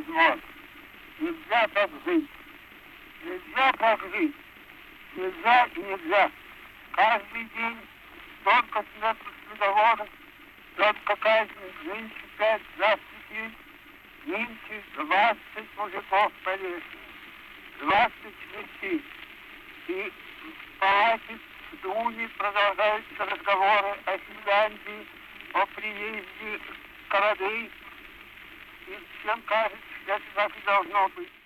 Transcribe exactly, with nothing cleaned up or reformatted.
невозможно. Нельзя так жить. Нельзя так жить. Нельзя и нельзя. Каждый день только смертных приговоров, только казнь, нынче пять, завтра три, нынче двадцать мужиков повесили, двадцать смертей. И в палате в Дуне продолжаются разговоры о Финляндии, о приезде Карады. И всем кажется, что это так и должно быть.